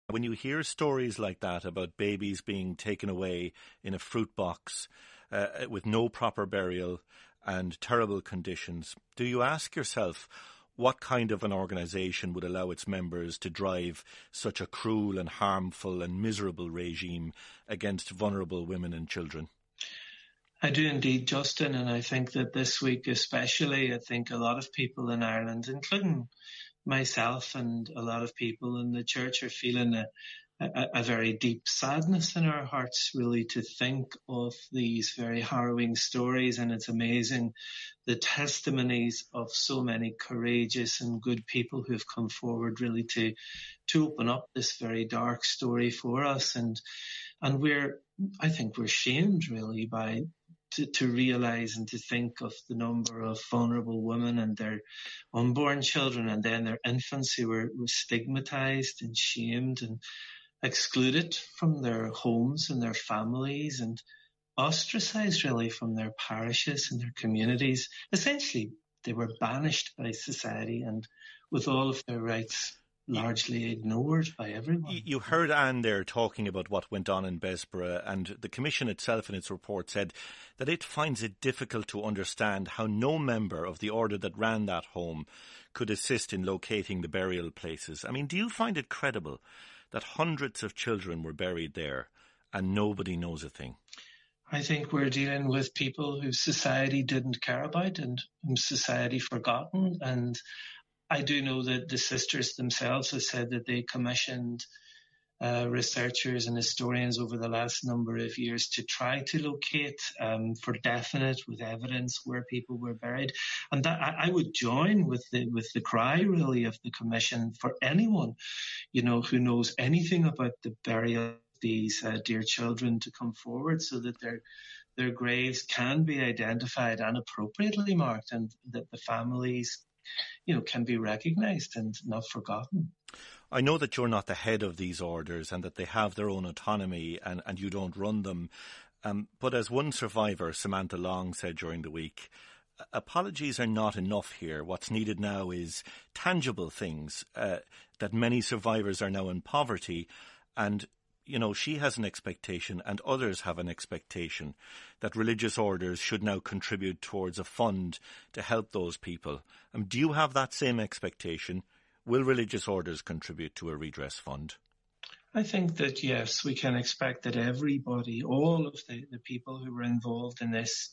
When you hear stories like that about babies being taken away in a fruit box with no proper burial and terrible conditions, do you ask yourself what kind of an organisation would allow its members to drive such a cruel and harmful and miserable regime against vulnerable women and children? I do indeed, Justin, and I think that this week especially, I think a lot of people in Ireland, including myself and a lot of people in the church, are feeling a very deep sadness in our hearts, really, to think of these very harrowing stories. And it's amazing the testimonies of so many courageous and good people who have come forward really to open up this very dark story for us. And I think we're shamed really to realise and to think of the number of vulnerable women and their unborn children and then their infants who were stigmatised and shamed and excluded from their homes and their families and ostracised really from their parishes and their communities. Essentially, they were banished by society and with all of their rights largely ignored by everyone. You heard Anne there talking about what went on in Bessborough, and the Commission itself in its report said that it finds it difficult to understand how no member of the order that ran that home could assist in locating the burial places. I mean, do you find it credible that hundreds of children were buried there and nobody knows a thing? I think we're dealing with people who society didn't care about and whom society forgotten. And I do know that the sisters themselves have said that they commissioned researchers and historians over the last number of years to try to locate for definite, with evidence, where people were buried. And that I would join with the cry really of the Commission for anyone, who knows anything about the burial of these dear children to come forward so that their graves can be identified and appropriately marked, and that the families can be recognised and not forgotten. I know that you're not the head of these orders and that they have their own autonomy and you don't run them. But as one survivor, Samantha Long, said during the week, apologies are not enough here. What's needed now is tangible things, that many survivors are now in poverty, and she has an expectation and others have an expectation that religious orders should now contribute towards a fund to help those people. Do you have that same expectation? Will religious orders contribute to a redress fund? I think that, yes, we can expect that everybody, all of the people who were involved in this,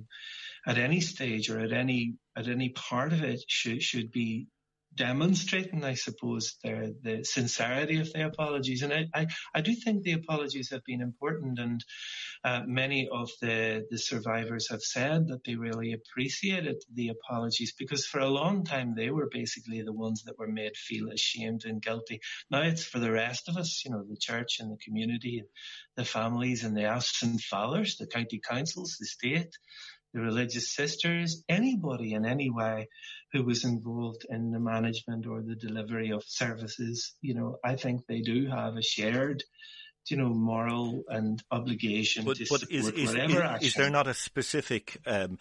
at any stage or at any part of it should be demonstrating, I suppose, the sincerity of the apologies. And I do think the apologies have been important, and many of the survivors have said that they really appreciated the apologies, because for a long time they were basically the ones that were made feel ashamed and guilty. Now it's for the rest of us, the church and the community, the families and the absent fathers, the county councils, the state, the religious sisters, anybody in any way who was involved in the management or the delivery of services. I think they do have a shared, moral and obligation to support whatever action. Is there not a specific a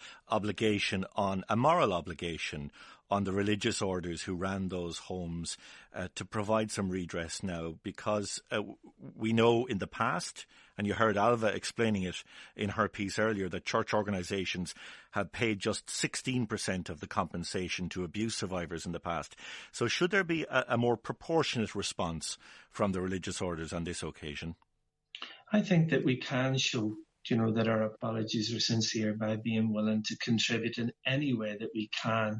moral obligation on the religious orders who ran those homes to provide some redress now? Because we know in the past, and you heard Alva explaining it in her piece earlier, that church organisations have paid just 16% of the compensation to abuse survivors in the past. So should there be a more proportionate response from the religious orders on this occasion? I think that we can show, that our apologies are sincere by being willing to contribute in any way that we can.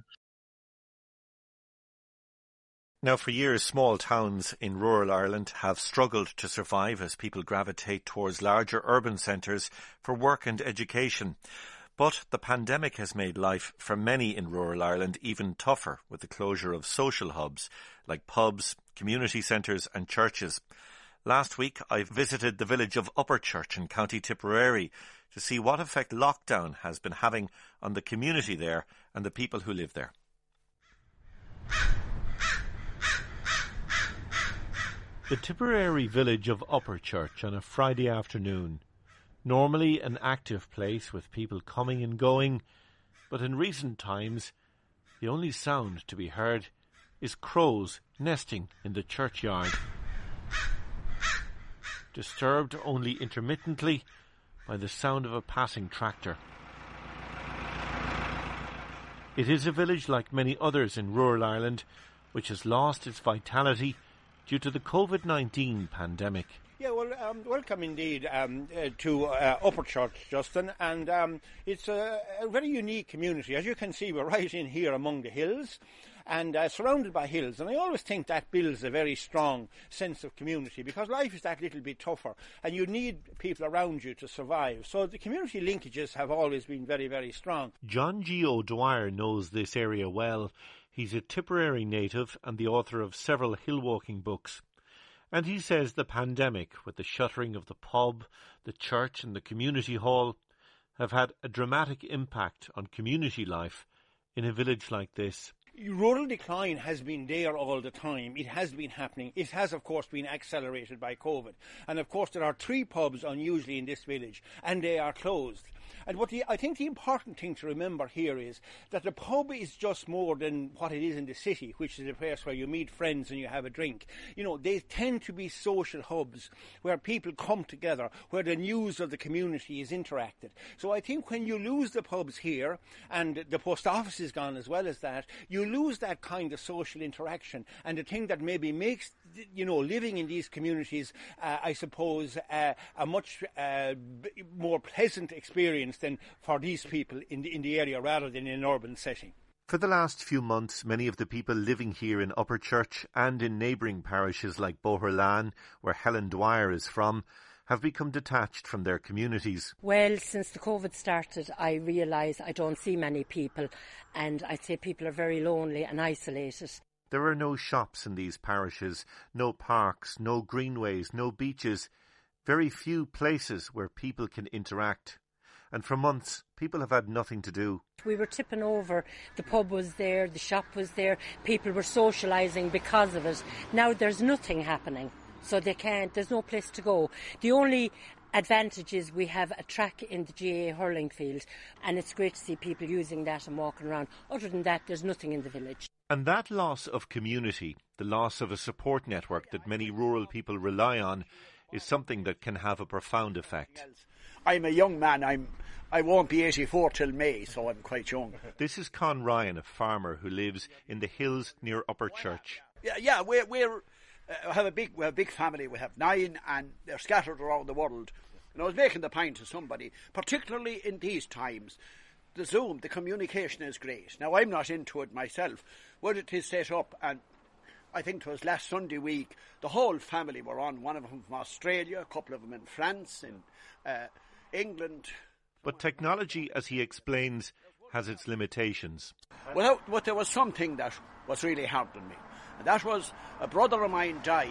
Now, for years, small towns in rural Ireland have struggled to survive as people gravitate towards larger urban centres for work and education. But the pandemic has made life for many in rural Ireland even tougher, with the closure of social hubs like pubs, community centres and churches. Last week, I visited the village of Upperchurch in County Tipperary to see what effect lockdown has been having on the community there and the people who live there. The Tipperary village of Upperchurch on a Friday afternoon. Normally an active place with people coming and going, but in recent times the only sound to be heard is crows nesting in the churchyard. disturbed only intermittently by the sound of a passing tractor. It is a village like many others in rural Ireland, which has lost its vitality due to the COVID-19 pandemic. Yeah, well, welcome indeed to Upper Church, Justin, and it's a very unique community. As you can see, we're right in here among the hills and surrounded by hills, and I always think that builds a very strong sense of community because life is that little bit tougher and you need people around you to survive. So the community linkages have always been very, very strong. John G. O'Dwyer knows this area well. He's a Tipperary native and the author of several hill-walking books. And he says the pandemic, with the shuttering of the pub, the church and the community hall, have had a dramatic impact on community life in a village like this. Rural decline has been there all the time. It has been happening. It has, of course, been accelerated by COVID. And, of course, there are 3 pubs unusually in this village, and they are closed. And I think the important thing to remember here is that the pub is just more than what it is in the city, which is a place where you meet friends and you have a drink. You know, they tend to be social hubs where people come together, where the news of the community is interacted. So I think when you lose the pubs here, and the post office is gone as well as that, you lose that kind of social interaction. And the thing that maybe makes, living in these communities, I suppose, a much more pleasant experience than for these people in the area rather than in an urban setting. For the last few months, many of the people living here in Upper Church and in neighbouring parishes like Boherlan, where Helen Dwyer is from, have become detached from their communities. Well, since the COVID started, I realise I don't see many people, and I'd say people are very lonely and isolated. There are no shops in these parishes, no parks, no greenways, no beaches, very few places where people can interact. And for months, people have had nothing to do. We were tipping over. The pub was there, the shop was there. People were socialising because of it. Now there's nothing happening, so there's no place to go. The only advantage is we have a track in the GAA hurling field, and it's great to see people using that and walking around. Other than that, there's nothing in the village. And that loss of community, the loss of a support network that many rural people rely on, is something that can have a profound effect. I'm a young man. I won't be 84 till May, so I'm quite young. This is Con Ryan, a farmer who lives in the hills near Upper Church. Yeah, we have a big family. We have 9, and they're scattered around the world. And I was making the point to somebody, particularly in these times, the Zoom, the communication is great. Now, I'm not into it myself, but it is set up, and I think it was last Sunday week, the whole family were on, one of them from Australia, a couple of them in France, in England. But technology, as he explains, has its limitations. Well, but there was something that was really hard on me, and that was a brother of mine died.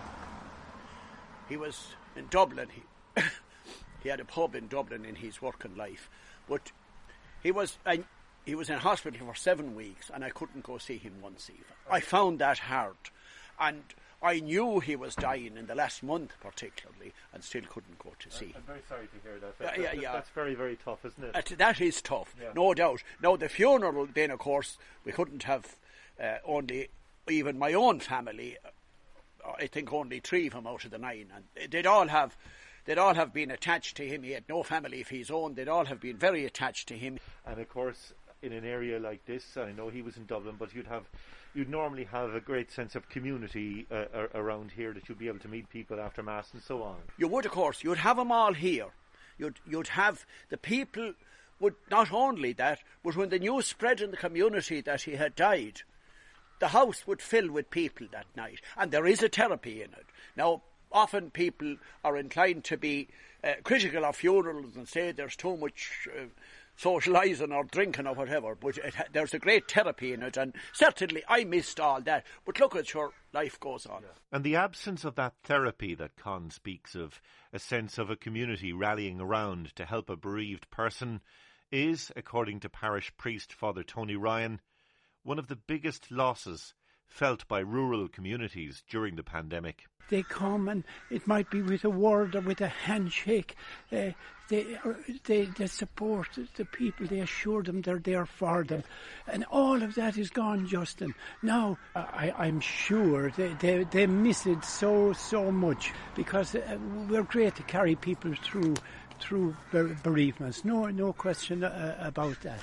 He was in Dublin. He had a pub in Dublin in his working life, but he was in hospital for 7 weeks, and I couldn't go see him once even. I found that hard, and I knew he was dying in the last month particularly, and still couldn't go to see him. I'm very sorry to hear that. That's very, very tough, isn't it? That is tough, no doubt. Now, the funeral, then, of course, we couldn't have only, even my own family, I think only 3 of them out of the 9, and they'd all have been attached to him. He had no family of his own. They'd all have been very attached to him. And of course, in an area like this, I know he was in Dublin, but you'd normally have a great sense of community around here, that you'd be able to meet people after Mass and so on. You would, of course. You'd have them all here. You'd have the people would not only that, but when the news spread in the community that he had died, the house would fill with people that night. And there is a therapy in it. Now, often people are inclined to be critical of funerals and say there's too much socialising or drinking or whatever, but there's a great therapy in it, and certainly I missed all that. But look at your life goes on. And the absence of that therapy that Con speaks of, a sense of a community rallying around to help a bereaved person, is, according to parish priest Father Tony Ryan, one of the biggest losses felt by rural communities during the pandemic. They come and it might be with a word or with a handshake. They support the people. They assure them they're there for them. And all of that is gone, Justin. Now, I'm sure they miss it so much because we're great to carry people through bereavements. No question about that.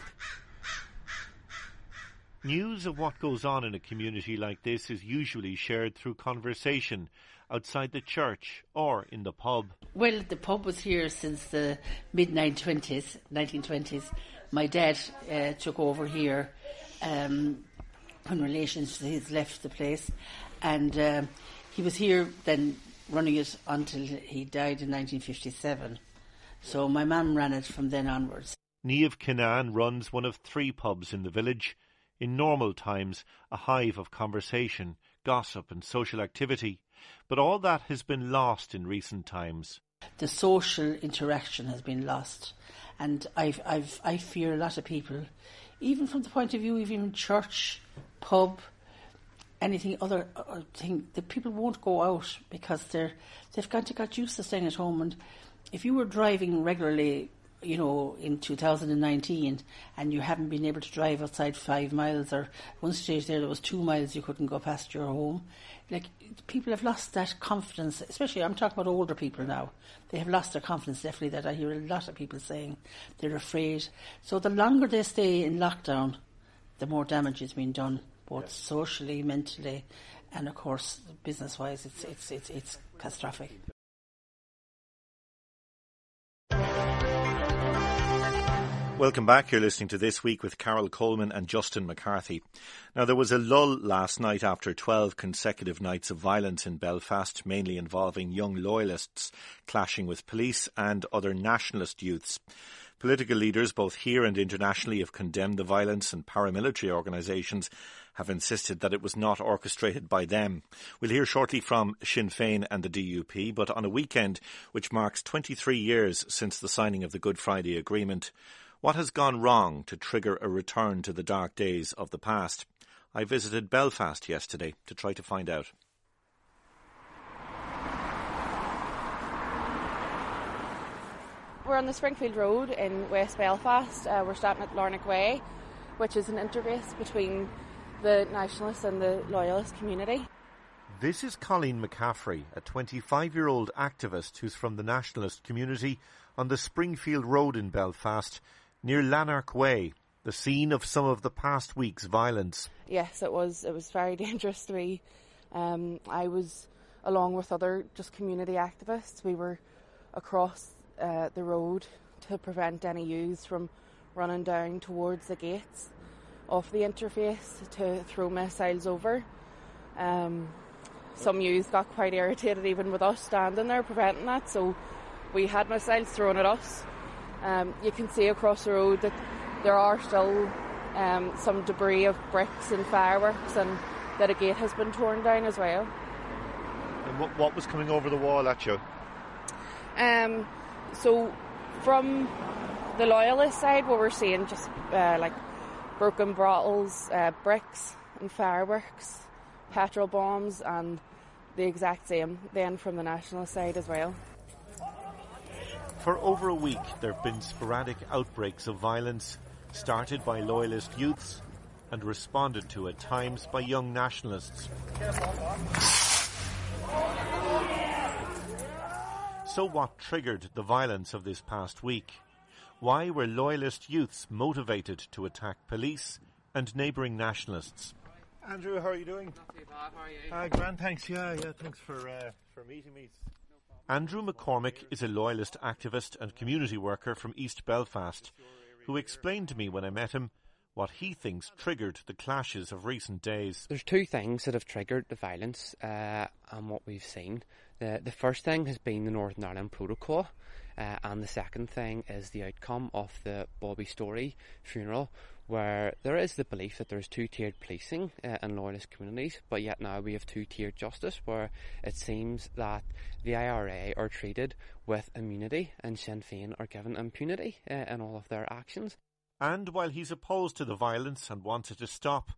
News of what goes on in a community like this is usually shared through conversation outside the church or in the pub. Well, the pub was here since the mid-1920s. My dad took over here when relations to his left the place, and he was here then running it until he died in 1957. So my mum ran it from then onwards. Niamh Kinane runs one of 3 pubs in the village. In normal times, a hive of conversation, gossip and social activity. But all that has been lost in recent times. The social interaction has been lost. And I fear a lot of people, even from the point of view of even church, pub, anything other thing, the people won't go out because they've got used to staying at home. And if you were driving regularly, you know, in 2019 and you haven't been able to drive outside 5 miles, or one stage there was 2 miles you couldn't go past your home, like, people have lost that confidence, especially I'm talking about older people now. They have lost their confidence, definitely, that I hear a lot of people saying they're afraid. So the longer they stay in lockdown, the more damage is being done, both socially, mentally, and of course business wise. It's catastrophic. Welcome back. You're listening to This Week with Carol Coleman and Justin McCarthy. Now, there was a lull last night after 12 consecutive nights of violence in Belfast, mainly involving young loyalists clashing with police and other nationalist youths. Political leaders, both here and internationally, have condemned the violence, and paramilitary organisations have insisted that it was not orchestrated by them. We'll hear shortly from Sinn Féin and the DUP, but on a weekend which marks 23 years since the signing of the Good Friday Agreement, what has gone wrong to trigger a return to the dark days of the past? I visited Belfast yesterday to try to find out. We're on the Springfield Road in West Belfast. We're stopping at Lornick Way, which is an interface between the nationalist and the loyalist community. This is Colleen McCaffrey, a 25-year-old activist who's from the nationalist community on the Springfield Road in Belfast, near Lanark Way, the scene of some of the past week's violence. Yes, it was very dangerous to me. I was, along with other just community activists, we were across the road to prevent any youths from running down towards the gates of the interface to throw missiles over. Some youths got quite irritated even with us standing there preventing that, so we had missiles thrown at us. You can see across the road that there are still some debris of bricks and fireworks, and that a gate has been torn down as well. And what was coming over the wall at you? So from the loyalist side, what we're seeing just like broken bottles, bricks and fireworks, petrol bombs, and the exact same then from the nationalist side as well. For over a week, there have been sporadic outbreaks of violence, started by loyalist youths and responded to at times by young nationalists. So what triggered the violence of this past week? Why were loyalist youths motivated to attack police and neighbouring nationalists? Andrew, how are you doing? Not too bad, how are you? Grand, thanks. Yeah, thanks for meeting me. Andrew McCormick is a loyalist activist and community worker from East Belfast, who explained to me when I met him what he thinks triggered the clashes of recent days. There's 2 things that have triggered the violence and what we've seen. The first thing has been the Northern Ireland Protocol, and the second thing is the outcome of the Bobby Story funeral, where there is the belief that there's 2-tiered policing in loyalist communities, but yet now we have 2-tiered justice, where it seems that the IRA are treated with immunity and Sinn Féin are given impunity in all of their actions. And while he's opposed to the violence and wants it to stop,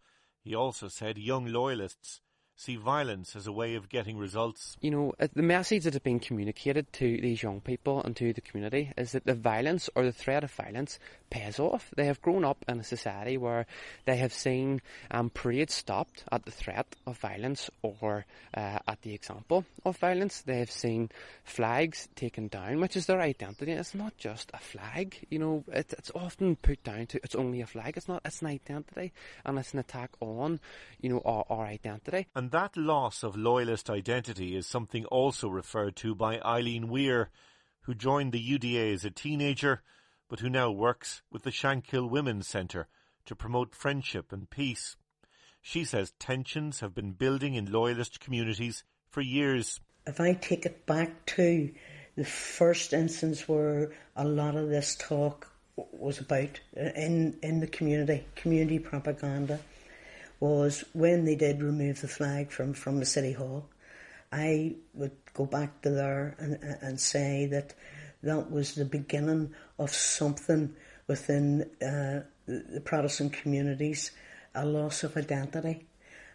He also said young loyalists see violence as a way of getting results. You know, the message that has been communicated to these young people and to the community is that the violence or the threat of violence pays off. They have grown up in a society where they have seen parades stopped at the threat of violence or at the example of violence. They have seen flags taken down, which is their identity. It's not just a flag, you know, it's often put down to it's only a flag. It's not, it's an identity, and it's an attack on, you know, our identity. And that loss of loyalist identity is something also referred to by Eileen Weir, who joined the UDA as a teenager, but who now works with the Shankill Women's Centre to promote friendship and peace. She says tensions have been building in loyalist communities for years. If I take it back to the first instance where a lot of this talk was about in the community propaganda, was when they did remove the flag from the City Hall. I would go back to there and say that was the beginning of something within the Protestant communities, a loss of identity,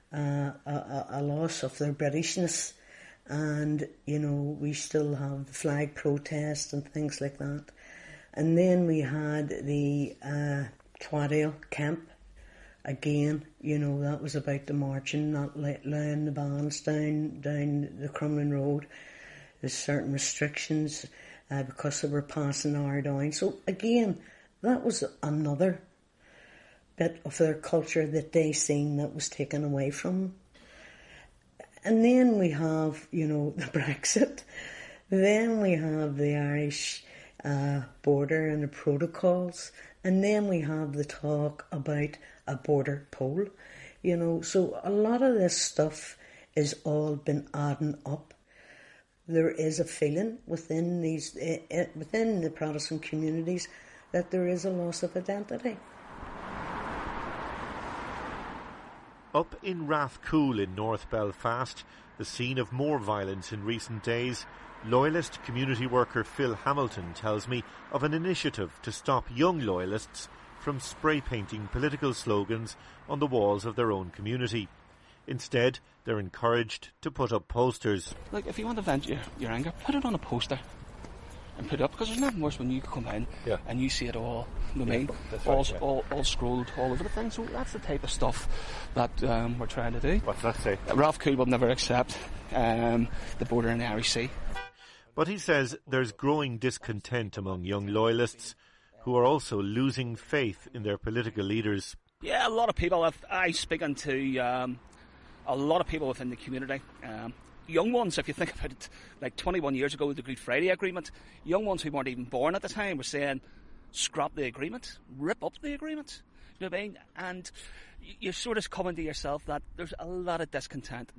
a loss of their Britishness. And, you know, we still have the flag protest and things like that. And then we had the Twadale camp. Again, you know, that was about the marching, not laying the bands down the Crumlin Road. There's certain restrictions because they were passing our down. So again, that was another bit of their culture that they seen that was taken away from them. And then we have, you know, the Brexit. Then we have the Irish border and the protocols. And then we have the talk about a border poll. You know, so a lot of this stuff is all been adding up. There is a feeling within within the Protestant communities that there is a loss of identity. Up in Rathcoole in North Belfast, the scene of more violence in recent days, Loyalist community worker Phil Hamilton tells me of an initiative to stop young Loyalists from spray painting political slogans on the walls of their own community. Instead, they're encouraged to put up posters. Like, if you want to vent your anger, put it on a poster and put it up, because there's nothing worse when you come in and you see it all, you know what I mean, all scrolled all over the thing. So that's the type of stuff that we're trying to do. What's that say? Rathcoole will never accept the border in the Irish Sea. But he says there's growing discontent among young Loyalists who are also losing faith in their political leaders. Yeah, a lot of people. I'm speaking to a lot of people within the community. Young ones, if you think about it, like 21 years ago with the Good Friday Agreement, young ones who weren't even born at the time were saying, scrap the agreement, rip up the agreement. You know what I mean? And you're sort of coming to yourself that there's a lot of discontent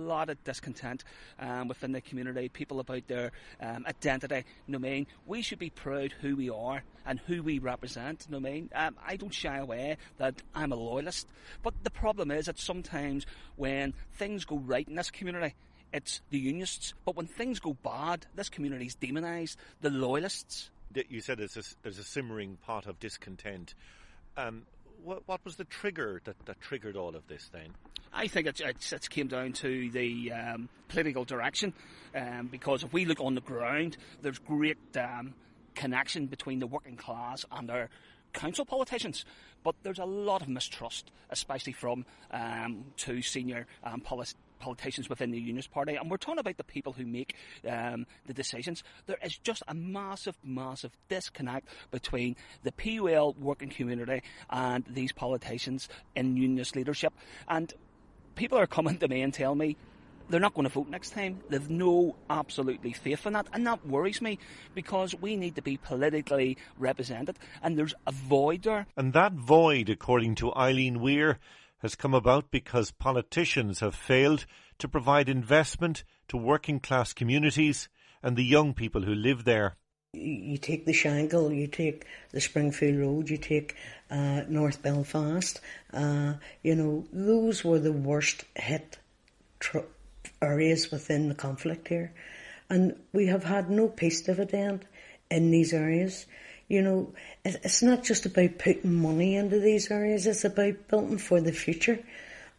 within the community, people about their identity. You know what I mean? We should be proud who we are and who we represent. You know what I mean? I don't shy away that I'm a loyalist, but the problem is that sometimes when things go right in this community, it's the unionists, but when things go bad, this community's demonised, the loyalists. You said there's a simmering pot of discontent. What was the trigger that triggered all of this then? I think it came down to the political direction, because if we look on the ground, there's great connection between the working class and our council politicians, but there's a lot of mistrust, especially from two senior politicians within the Unionist Party, and we're talking about the people who make the decisions. There is just a massive disconnect between the PUL working community and these politicians in Unionist leadership, and people are coming to me and telling me they're not going to vote next time. They've no absolutely faith in that, and that worries me, because we need to be politically represented, and there's a void there. And that void, according to Eileen Weir, has come about because politicians have failed to provide investment to working class communities and the young people who live there. You take the Shankill, you take the Springfield Road, you take North Belfast, you know, those were the worst hit areas within the conflict here. And we have had no peace dividend in these areas. You know, it's not just about putting money into these areas, it's about building for the future.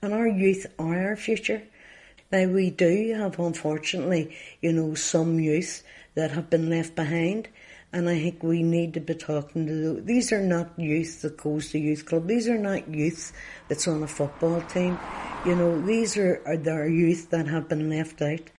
And our youth are our future. Now, we do have, unfortunately, some youth that have been left behind. And I think we need to be talking to these are not youth that goes to youth club. These are not youth that's on a football team. These are their youth that have been left out.